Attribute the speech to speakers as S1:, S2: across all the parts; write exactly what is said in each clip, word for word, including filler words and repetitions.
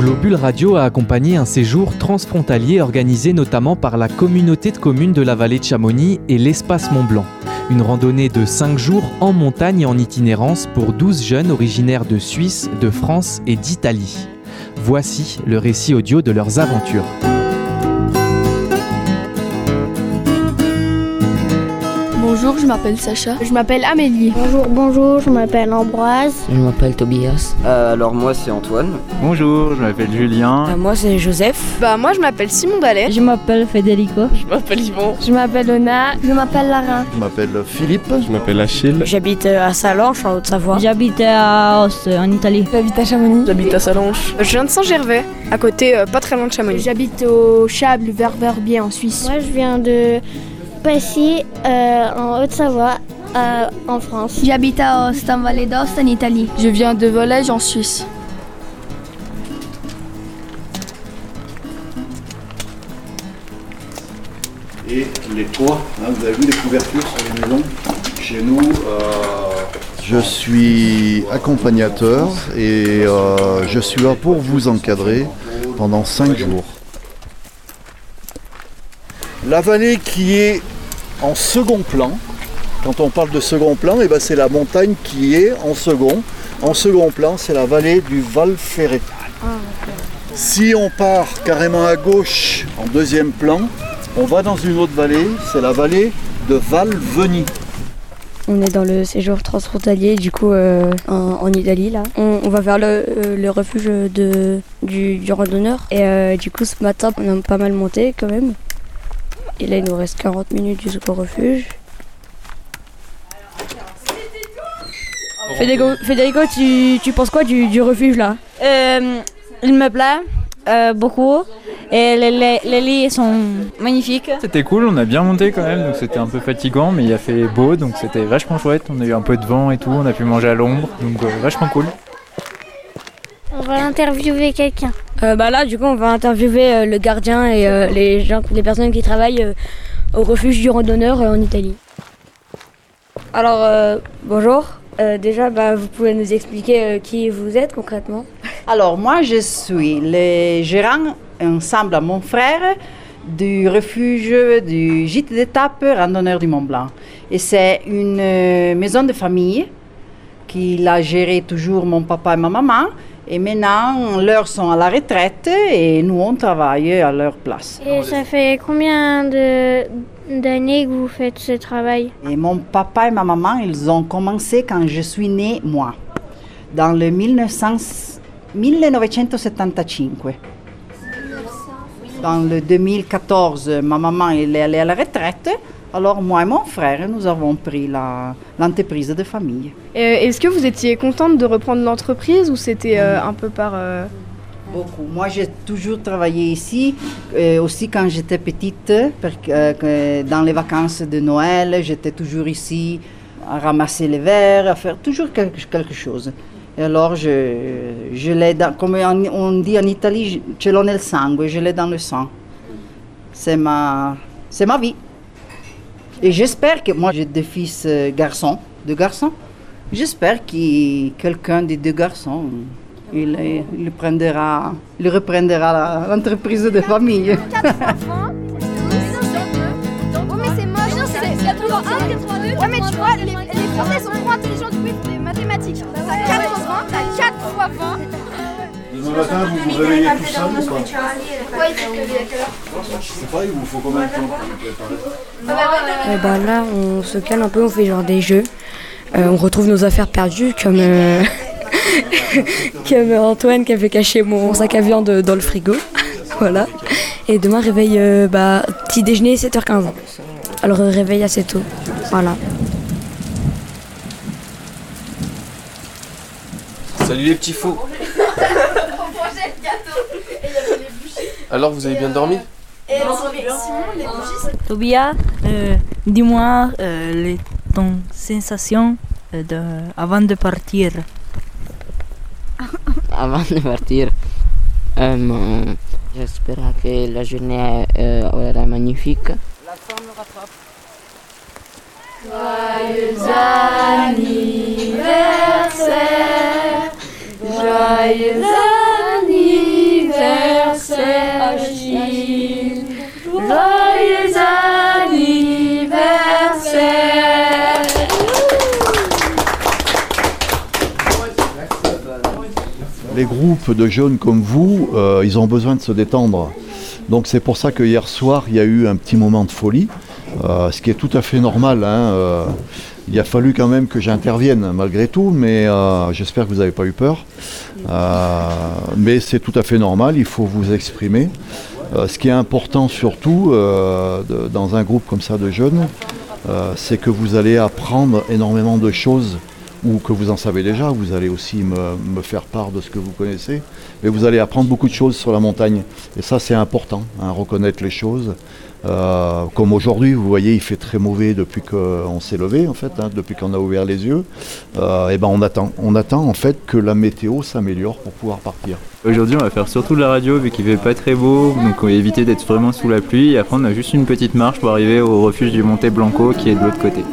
S1: Globule Radio a accompagné un séjour transfrontalier organisé notamment par la communauté de communes de la vallée de Chamonix et l'Espace Mont-Blanc. Une randonnée de cinq jours en montagne et en itinérance pour douze jeunes originaires de Suisse, de France et d'Italie. Voici le récit audio de leurs aventures.
S2: Bonjour, je m'appelle Sacha. Je m'appelle Amélie.
S3: Bonjour, bonjour, je m'appelle Ambroise.
S4: Je m'appelle Tobias.
S5: Euh, alors moi c'est Antoine.
S6: Bonjour, je m'appelle Julien.
S4: Euh, moi c'est Joseph.
S2: Bah moi je m'appelle Simon Ballet.
S7: Je m'appelle Federico.
S2: Je m'appelle Yvon.
S3: Je m'appelle Ona. Je m'appelle Lara.
S8: Je m'appelle Philippe.
S9: Je m'appelle Achille.
S4: J'habite à Salanches en Haute-Savoie.
S7: J'habite à Os en Italie.
S3: J'habite à Chamonix.
S2: J'habite à Salanches. Je viens de Saint-Gervais, à côté, euh, pas très loin de Chamonix.
S3: J'habite au Chable vers Verbier en Suisse. Moi je viens de Passy euh, en Haute-Savoie. Euh, en France.
S7: J'habite à Ost, en Vallée d'Ost, en Italie.
S2: Je viens de Volège, en Suisse.
S8: Et les toits, hein, vous avez vu les couvertures sur les maisons. Chez nous, euh, je suis accompagnateur et euh, je suis là pour vous encadrer pendant cinq jours. La vallée qui est en second plan. Quand on parle de second plan, eh ben c'est la montagne qui est en second. En second plan, c'est la vallée du Val Ferret. Ah, okay. Si on part carrément à gauche, en deuxième plan, on va dans une autre vallée, c'est la vallée de Val-Veny.
S10: On est dans le séjour transfrontalier, du coup, euh, en, en Italie, là. On, on va vers le, euh, le refuge de, du, du randonneur. Et euh, du coup, ce matin, on a pas mal monté, quand même. Et là, il nous reste quarante minutes jusqu'au refuge.
S7: Federico, Federico tu, tu penses quoi du, du refuge là?
S11: euh, Il me plaît euh, beaucoup et les, les, les lits sont magnifiques.
S6: C'était cool, on a bien monté quand même, donc c'était un peu fatigant, mais il a fait beau, donc c'était vachement chouette. On a eu un peu de vent et tout, on a pu manger à l'ombre, donc euh, vachement cool.
S3: On va interviewer quelqu'un.
S10: Euh, bah là, du coup, on va interviewer euh, le gardien et euh, les gens, les personnes qui travaillent euh, au refuge du randonneur euh, en Italie. Alors, euh, bonjour. Euh, déjà, bah, vous pouvez nous expliquer euh, qui vous êtes concrètement?
S12: Alors, moi, je suis le gérant, ensemble à mon frère, du refuge du gîte d'étape Randonneur du Mont Blanc. Et c'est une euh, maison de famille qui a géré toujours mon papa et ma maman. Et maintenant, leurs sont à la retraite et nous, on travaille à leur place.
S3: Et ça fait combien de, d'années que vous faites ce travail?
S12: Et mon papa et ma maman, ils ont commencé quand je suis née, moi, dans le mille neuf cent soixante-quinze. Dans le deux mille quatorze, ma maman elle est allée à la retraite. Alors moi et mon frère, nous avons pris la, l'entreprise de famille.
S2: Et est-ce que vous étiez contente de reprendre l'entreprise ou c'était euh, un peu par... Euh...
S12: Beaucoup. Moi, j'ai toujours travaillé ici, euh, aussi quand j'étais petite, parce que, euh, dans les vacances de Noël, j'étais toujours ici à ramasser les verres, à faire toujours quelque, quelque chose. Et alors, je, je l'ai, dans, comme on dit en Italie, ce l'ho nel sangue, je l'ai dans le sang. C'est ma, c'est ma vie. Et j'espère que, moi j'ai deux fils euh, garçons, deux garçons, j'espère que quelqu'un des deux garçons, il, il, prendra, il reprendra la, l'entreprise de famille.
S13: quatre enfants, oh mais c'est moche, c'est quatre-vingt-un, quatre-vingt-deux. Ouais mais tu vois, les, les Français sont trop intelligents du coup ils font des mathématiques. T'as quatre enfants, t'as quatre fois vingt.
S8: Demain matin, vous vous réveillez tout seul ou pas?
S13: Ouais, il faut que à quelle heure?
S8: Je sais pas, il vous faut combien de temps pour vous préparer?
S10: Et bah là, on se calme un peu, on fait genre des jeux. Euh, on retrouve nos affaires perdues comme, euh, comme Antoine qui avait caché mon sac à viande dans le frigo. Voilà. Et demain, réveil, euh, bah, petit déjeuner, sept heures quinze. Alors réveil assez tôt. Voilà.
S14: Salut les petits fous. Alors vous avez bien dormi?
S7: Tobias, euh, dis-moi euh, les, ton sensation euh, de, avant de partir.
S4: Avant de partir, euh, j'espère que la journée euh, sera magnifique.
S12: La femme me rattrape.
S13: Joyeux anniversaire, joyeux anniversaire.
S8: les groupes de jeunes comme vous, euh, ils ont besoin de se détendre. Donc c'est pour ça que hier soir, il y a eu un petit moment de folie, euh, ce qui est tout à fait normal. Hein, euh, il a fallu quand même que j'intervienne malgré tout, mais euh, j'espère que vous n'avez pas eu peur. Euh, mais c'est tout à fait normal, il faut vous exprimer. Euh, ce qui est important surtout euh, de, dans un groupe comme ça de jeunes, euh, c'est que vous allez apprendre énormément de choses, ou que vous en savez déjà, vous allez aussi me, me faire part de ce que vous connaissez, mais vous allez apprendre beaucoup de choses sur la montagne. Et ça c'est important, hein, reconnaître les choses. Euh, comme aujourd'hui, vous voyez, il fait très mauvais depuis qu'on s'est levé, en fait, hein, depuis qu'on a ouvert les yeux. Euh, et ben on attend, on attend en fait que la météo s'améliore pour pouvoir partir.
S6: Aujourd'hui, on va faire surtout de la radio vu qu'il fait pas très beau, donc on va éviter d'être vraiment sous la pluie. Et après, on a juste une petite marche pour arriver au refuge du Monte Blanco qui est de l'autre côté.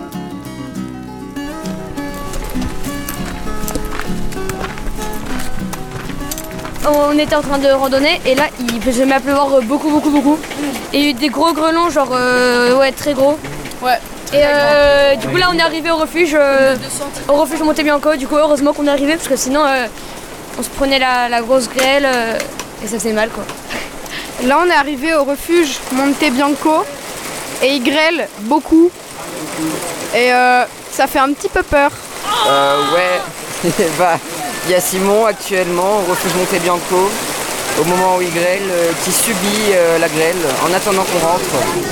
S5: On était en train de randonner et là il faisait à pleuvoir beaucoup beaucoup beaucoup et il y a eu des gros grelons genre euh, ouais très gros ouais et euh, du coup là on est arrivé au refuge euh, au refuge Monte Bianco. Du coup heureusement qu'on est arrivé parce que sinon euh, on se prenait la, la grosse grêle euh, et ça faisait mal quoi.
S2: Là on est arrivé au refuge Monte Bianco et il grêle beaucoup et euh, ça fait un petit peu peur.
S4: Euh, ouais, bah, il y a Simon actuellement au refuge Monte Bianco, au moment où il grêle, euh, qui subit euh, la grêle en attendant qu'on rentre.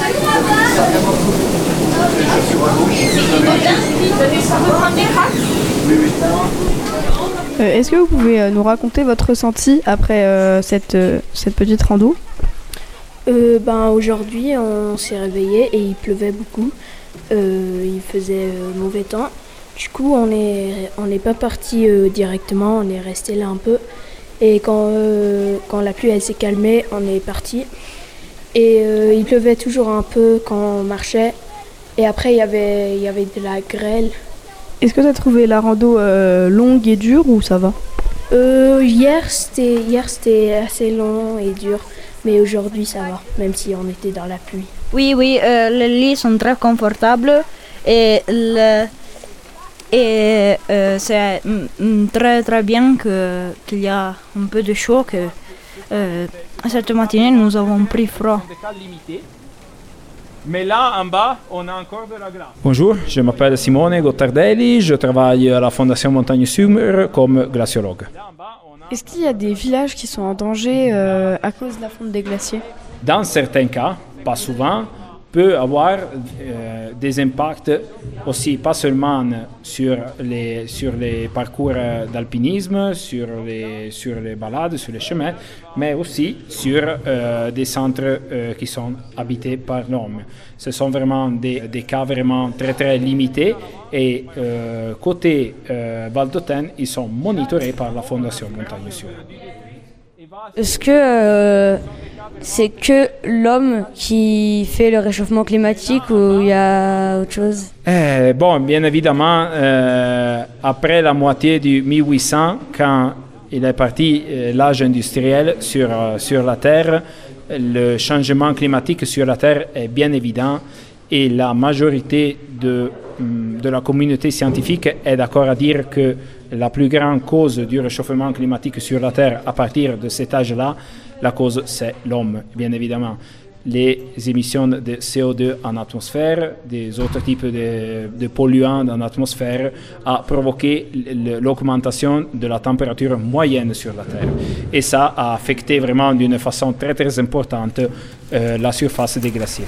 S2: Euh, Est-ce que vous pouvez euh, nous raconter votre ressenti après euh, cette, euh, cette petite rando?
S3: euh, ben, Aujourd'hui, on s'est réveillé et il pleuvait beaucoup. Euh, il faisait euh, mauvais temps. Du coup, on n'est on n'est pas parti euh, directement, on est resté là un peu. Et quand, euh, quand la pluie elle s'est calmée, on est parti. Et euh, il pleuvait toujours un peu quand on marchait. Et après, il y avait, il y avait de la grêle.
S2: Est-ce que tu as trouvé la rando euh, longue et dure ou ça va?
S3: euh, Hier, c'était hier, c'était assez long et dur. Mais aujourd'hui, ça va, même si on était dans la pluie.
S7: Oui, oui, euh, les lits sont très confortables. Et le... Et euh, c'est mm, très très bien que, qu'il y a un peu de chaud, que euh, cette matinée nous avons pris froid.
S9: Mais là, en bas, on a encore de la glace.
S15: Bonjour, je m'appelle Simone Gottardelli, je travaille à la Fondation Montagne Summer comme glaciologue.
S2: Est-ce qu'il y a des villages qui sont en danger euh, à cause de la fonte des glaciers?
S15: Dans certains cas, pas souvent, peut avoir euh, des impacts aussi, pas seulement sur les, sur les parcours d'alpinisme, sur les, sur les balades, sur les chemins, mais aussi sur euh, des centres euh, qui sont habités par l'homme. Ce sont vraiment des, des cas vraiment très très limités et euh, côté euh, Val d'Autun, ils sont monitorés par la Fondation Montagne Summer.
S10: Est-ce que euh, c'est que l'homme qui fait le réchauffement climatique ou il y a autre chose?
S15: Eh, bon, bien évidemment, euh, après la moitié du mille huit cents, quand il est parti euh, l'âge industriel sur, euh, sur la Terre, le changement climatique sur la Terre est bien évident et la majorité de, de la communauté scientifique est d'accord à dire que la plus grande cause du réchauffement climatique sur la Terre à partir de cet âge-là, la cause c'est l'homme, bien évidemment. Les émissions de C O deux en atmosphère, des autres types de, de polluants dans l'atmosphère a provoqué l'augmentation de la température moyenne sur la Terre. Et ça a affecté vraiment d'une façon très très importante euh, la surface des glaciers.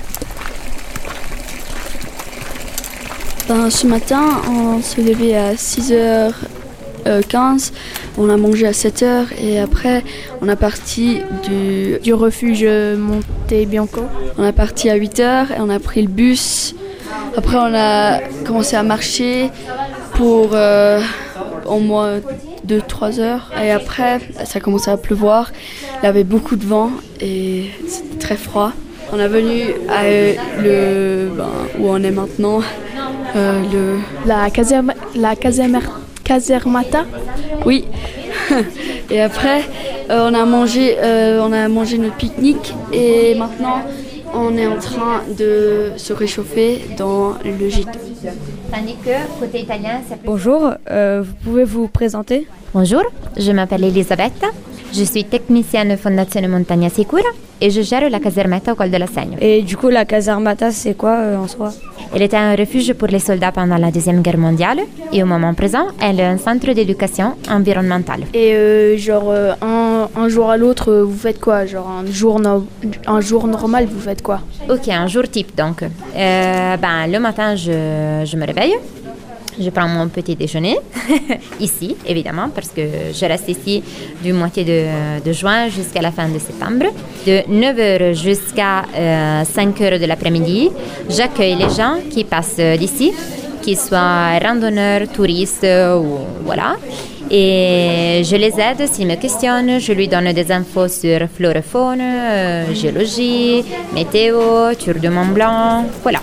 S16: Ben, ce matin, on s'est levé à six heures quinze, on a mangé à sept heures et après on a parti du,
S2: du refuge Monte Bianco.
S16: On a parti à huit heures et on a pris le bus. Après on a commencé à marcher pour euh, au moins deux trois heures et après ça a commencé à pleuvoir. Il y avait beaucoup de vent et c'était très froid. On est venu à le, ben, où on est maintenant, euh, le,
S2: la caserma, la caserma, Casermata.
S16: Oui. Et après, euh, on a mangé, euh, on a mangé notre pique-nique et maintenant, on est en train de se réchauffer dans le gîte.
S17: Tandis que côté italien, ça peut...
S10: Bonjour, euh, vous pouvez vous présenter?
S17: Bonjour, je m'appelle Elisabetta, je suis technicienne Fondazione Montagna Sicura et je gère la casermata au col de la Seigne.
S10: Et du coup, la casermata, c'est quoi euh, en soi?
S17: Elle était un refuge pour les soldats pendant la Deuxième Guerre mondiale et au moment présent, elle est un centre d'éducation environnementale.
S3: Et euh, genre, euh, un, un jour à l'autre, euh, vous faites quoi? Genre, un jour, no- un jour normal, vous faites quoi?
S17: Ok, un jour type donc. Euh, ben, le matin, je, je me réveille. Je prends mon petit déjeuner, ici évidemment, parce que je reste ici du moitié de, de juin jusqu'à la fin de septembre. De neuf heures jusqu'à euh, cinq heures de l'après-midi, j'accueille les gens qui passent d'ici, qu'ils soient randonneurs, touristes ou voilà. Et je les aide s'ils me questionnent, je lui donne des infos sur flore et faune, euh, géologie, météo, Tour de Mont Blanc, voilà.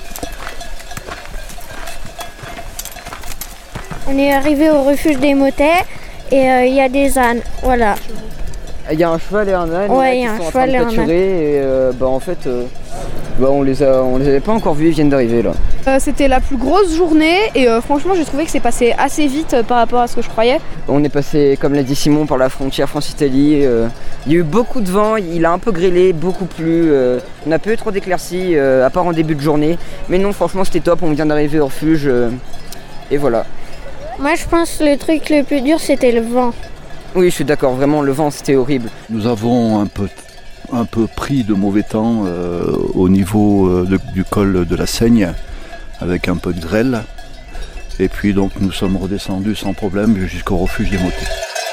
S18: On est arrivé au refuge des motets et il euh, y a des ânes, voilà.
S4: Il y a un cheval et un âne
S18: ouais,
S4: là,
S18: qui
S4: sont
S18: un
S4: en train de pâturer et euh, bah, en fait euh, bah, on les a, on les avait pas encore vus, ils viennent d'arriver là.
S2: Euh, c'était la plus grosse journée et euh, franchement j'ai trouvé que c'est passé assez vite euh, par rapport à ce que je croyais.
S4: On est passé, comme l'a dit Simon, par la frontière France-Italie. Euh, il y a eu beaucoup de vent, il a un peu grêlé, beaucoup plu. Euh, on n'a pas eu trop d'éclaircies, euh, à part en début de journée. Mais non, franchement c'était top, on vient d'arriver au refuge euh, et voilà.
S18: Moi, je pense que le truc le plus dur, c'était le vent.
S4: Oui, je suis d'accord, vraiment, le vent, c'était horrible.
S8: Nous avons un peu, un peu pris de mauvais temps euh, au niveau euh, de, du col de la Seigne, avec un peu de grêle. Et puis, donc, nous sommes redescendus sans problème jusqu'au refuge des motets.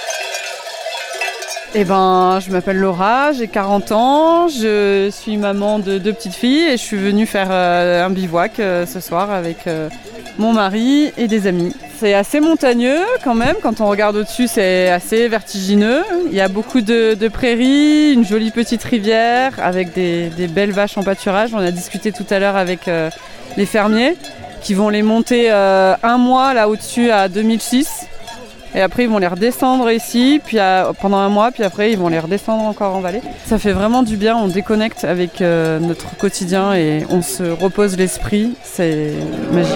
S19: Eh ben, je m'appelle Laura, j'ai quarante ans, je suis maman de deux petites filles et je suis venue faire euh, un bivouac euh, ce soir avec euh, mon mari et des amis. C'est assez montagneux quand même, quand on regarde au-dessus c'est assez vertigineux. Il y a beaucoup de, de prairies, une jolie petite rivière avec des, des belles vaches en pâturage. On a discuté tout à l'heure avec euh, les fermiers qui vont les monter euh, un mois là au-dessus à deux mille six. Et après ils vont les redescendre ici puis à, pendant un mois, puis après ils vont les redescendre encore en vallée. Ça fait vraiment du bien, on déconnecte avec euh, notre quotidien et on se repose l'esprit, c'est magique.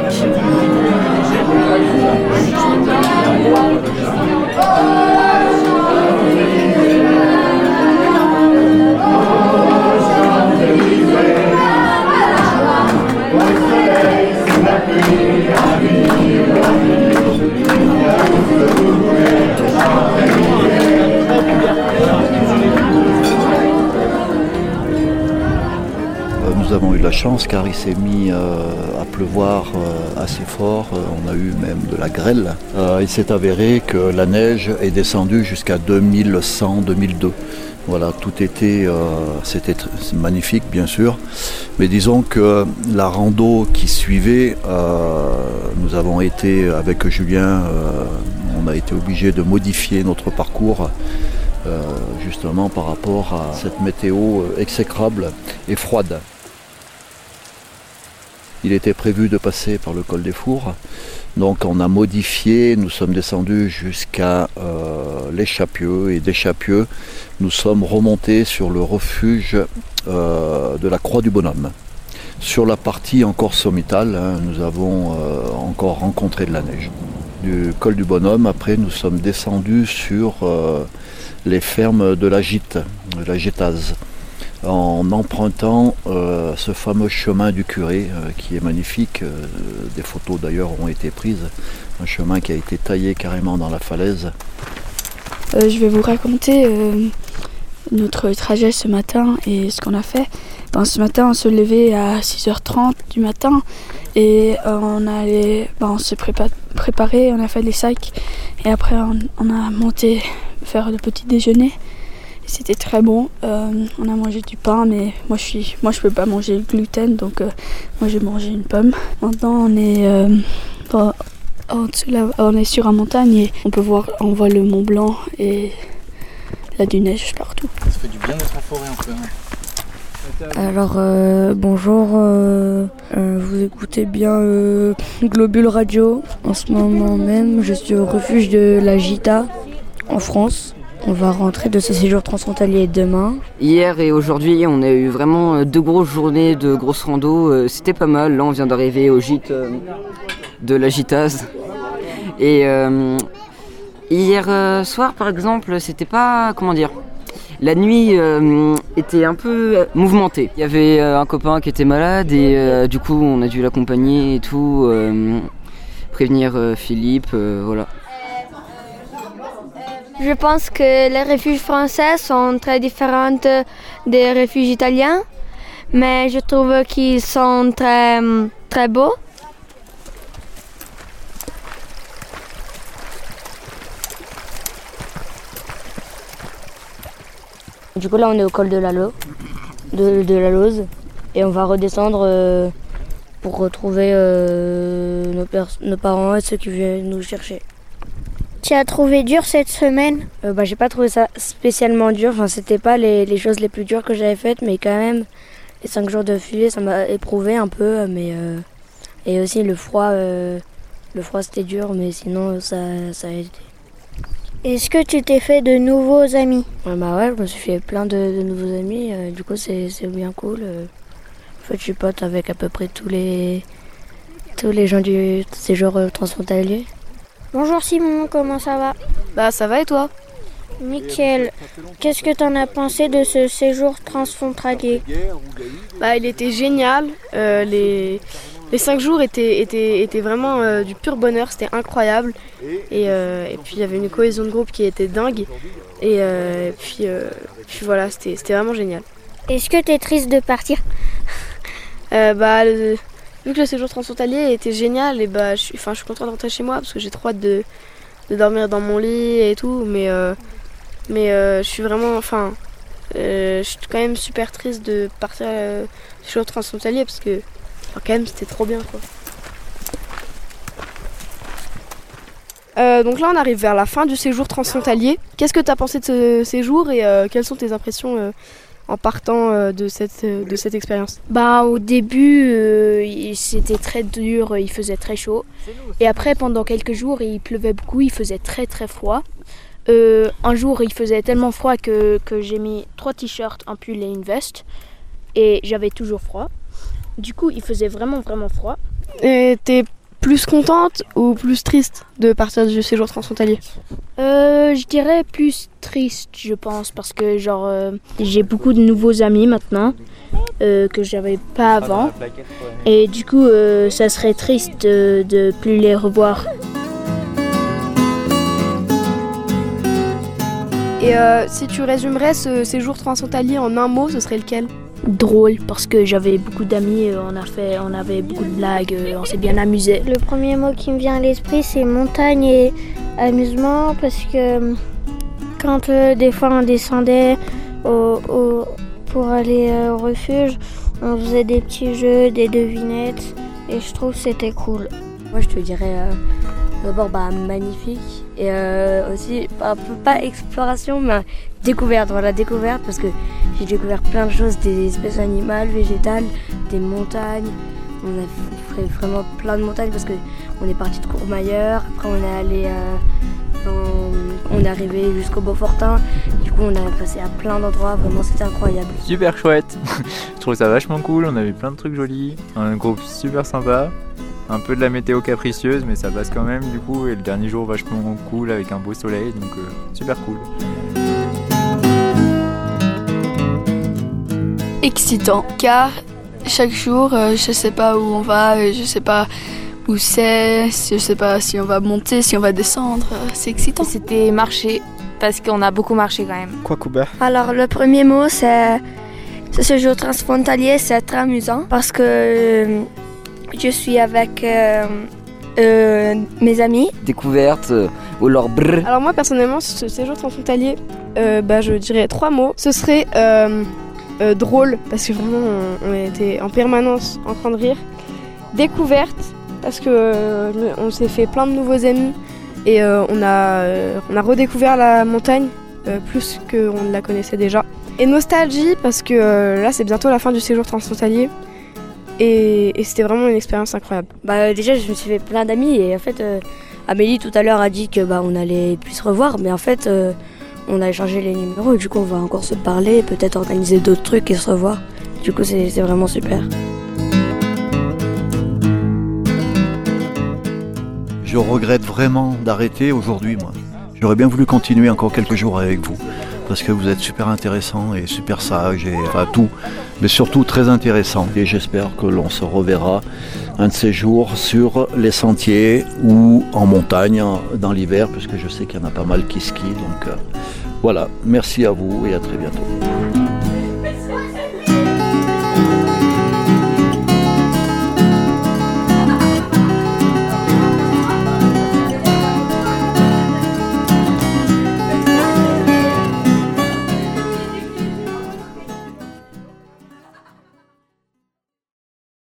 S8: Nous avons eu de la chance car il s'est mis euh, à pleuvoir euh, assez fort, euh, on a eu même de la grêle. Euh, il s'est avéré que la neige est descendue jusqu'à deux mille cent deux mille deux. Voilà, tout était, euh, c'était magnifique bien sûr, mais disons que la rando qui suivait, euh, nous avons été avec Julien, euh, on a été obligé de modifier notre parcours euh, justement par rapport à cette météo exécrable et froide. Il était prévu de passer par le col des Fours, donc on a modifié, nous sommes descendus jusqu'à euh, les Chapieux et des Chapieux, nous sommes remontés sur le refuge euh, de la Croix du Bonhomme. Sur la partie encore sommitale, hein, nous avons euh, encore rencontré de la neige. Du col du Bonhomme, après nous sommes descendus sur euh, les fermes de la Gite, de la Gétase, en empruntant euh, ce fameux chemin du curé euh, qui est magnifique. Euh, des photos d'ailleurs ont été prises. Un chemin qui a été taillé carrément dans la falaise.
S20: Euh, je vais vous raconter euh, notre trajet ce matin et ce qu'on a fait. Ben, ce matin on se levait à six heures trente du matin et euh, on, allait, ben, on s'est prépa- préparé, on a fait les sacs et après on, on a monté faire le petit déjeuner. C'était très bon, euh, on a mangé du pain mais moi je suis, moi je peux pas manger le gluten donc euh, moi j'ai mangé une pomme. Maintenant on est, euh, en, en dessous, là, on est sur une montagne et on peut voir, on voit le Mont Blanc et il y a du neige partout.
S14: Ça fait du bien d'être en forêt un peu. Hein.
S10: Alors euh, bonjour, euh, euh, vous écoutez bien euh, Globule Radio. En ce moment même je suis au refuge de la Gita en France. On va rentrer de ce séjour transfrontalier demain.
S4: Hier et aujourd'hui, on a eu vraiment deux grosses journées de grosses rando. C'était pas mal. Là, on vient d'arriver au gîte de la Gitase. Et euh, Hier euh, soir, par exemple, c'était pas... Comment dire ? La nuit euh, était un peu mouvementée. Il y avait euh, un copain qui était malade et euh, du coup, on a dû l'accompagner et tout, euh, prévenir euh, Philippe, euh, voilà.
S18: Je pense que les refuges français sont très différents des refuges italiens, mais je trouve qu'ils sont très, très beaux.
S10: Du coup là on est au col de la, Lo- de, de la Lose et on va redescendre euh, pour retrouver euh, nos, pers- nos parents et ceux qui viennent nous chercher.
S18: Tu as trouvé dur cette semaine ?
S10: euh, bah, J'ai pas trouvé ça spécialement dur, enfin, c'était pas les, les choses les plus dures que j'avais faites, mais quand même les cinq jours de filet ça m'a éprouvé un peu, mais euh, et aussi le froid, euh, le froid c'était dur, mais sinon ça, ça a été.
S18: Est-ce que tu t'es fait de nouveaux amis ?
S10: Ouais, bah ouais, je me suis fait plein de, de nouveaux amis, euh, du coup c'est, c'est bien cool. Euh. En fait je suis pote avec à peu près tous les, tous les gens du séjour transfrontalier.
S18: Bonjour Simon, comment ça va ?
S2: Bah ça va et toi ?
S18: Nickel. Qu'est-ce que t'en as pensé de ce séjour transfrontalier ?
S2: Bah il était génial, euh, les... Les cinq jours étaient, étaient, étaient vraiment euh, du pur bonheur, c'était incroyable. Et, euh, et puis il y avait une cohésion de groupe qui était dingue. Et, euh, et puis, euh, puis voilà, c'était, c'était vraiment génial.
S18: Est-ce que tu es triste de partir ?
S2: euh, bah, le, Vu que le séjour transfrontalier était génial, et bah, je, suis, je suis contente de rentrer chez moi parce que j'ai trop hâte de, de dormir dans mon lit et tout. Mais, euh, mais euh, je suis vraiment, enfin, euh, je suis quand même super triste de partir euh, le séjour transfrontalier parce que enfin, quand même c'était trop bien quoi. Euh, donc là on arrive vers la fin du séjour transfrontalier. Qu'est-ce que tu as pensé de ce séjour et euh, quelles sont tes impressions euh, en partant euh, de cette, euh, de cette expérience ?
S3: Bah au début euh, c'était très dur, il faisait très chaud. Et après pendant quelques jours il pleuvait beaucoup, il faisait très très froid. Euh, un jour il faisait tellement froid que, que j'ai mis trois t-shirts, un pull et une veste. Et j'avais toujours froid. Du coup il faisait vraiment vraiment froid.
S2: Et t'es plus contente ou plus triste de partir du séjour transfrontalier ?
S3: Euh, je dirais plus triste, je pense, parce que genre euh, j'ai beaucoup de nouveaux amis maintenant euh, que j'avais pas avant, et du coup euh, ça serait triste de, de plus les revoir.
S2: Et euh, si tu résumerais ce séjour transfrontalier en un mot, ce serait lequel ?
S3: Drôle, parce que j'avais beaucoup d'amis, on a fait, on avait beaucoup de blagues, on s'est bien amusé.
S18: Le premier mot qui me vient à l'esprit c'est montagne et amusement, parce que quand euh, des fois on descendait au, au, pour aller euh, au refuge, on faisait des petits jeux, des devinettes, et je trouve que c'était cool.
S10: Moi je te dirais euh, d'abord bah, magnifique, et euh, aussi un peu pas exploration mais découverte, voilà découverte, parce que j'ai découvert plein de choses, des espèces animales, végétales, des montagnes. On a fait vraiment plein de montagnes parce que on est parti de Courmayeur, après on est allé euh, dans, on est arrivé jusqu'au Beaufortin, du coup on a passé à plein d'endroits, vraiment c'était incroyable.
S6: Super chouette. Je trouve ça vachement cool, on avait plein de trucs jolis, un groupe super sympa. Un peu de la météo capricieuse mais ça passe quand même du coup, et le dernier jour vachement cool avec un beau soleil, donc euh, super cool.
S20: Excitant car chaque jour euh, je sais pas où on va, euh, je sais pas où c'est, je sais pas si on va monter, si on va descendre, euh, c'est excitant.
S21: C'était marcher parce qu'on a beaucoup marché quand même.
S22: Quoi Courbet ?
S18: Alors le premier mot c'est ce séjour transfrontalier, c'est très amusant parce que euh, je suis avec euh, euh, mes amis.
S4: Découverte euh, ou leur brr.
S2: Alors moi personnellement ce séjour transfrontalier, euh, bah, je dirais trois mots. Ce serait euh, euh, drôle parce que vraiment on, on était en permanence en train de rire. Découverte parce que euh, on s'est fait plein de nouveaux amis et euh, on, a, euh, on a redécouvert la montagne euh, plus qu'on ne la connaissait déjà. Et nostalgie parce que euh, là c'est bientôt la fin du séjour transfrontalier. Et, et c'était vraiment une expérience incroyable.
S10: Bah déjà je me suis fait plein d'amis et en fait euh, Amélie tout à l'heure a dit que bah on allait plus se revoir, mais en fait euh, on a échangé les numéros et du coup on va encore se parler, peut-être organiser d'autres trucs et se revoir. Du coup c'est, c'est vraiment super.
S8: Je regrette vraiment d'arrêter aujourd'hui moi. J'aurais bien voulu continuer encore quelques jours avec vous, parce que vous êtes super intéressant et super sage, et enfin tout, mais surtout très intéressant. Et j'espère que l'on se reverra un de ces jours sur les sentiers ou en montagne dans l'hiver, puisque je sais qu'il y en a pas mal qui skient. Donc euh, voilà, merci à vous et à très bientôt.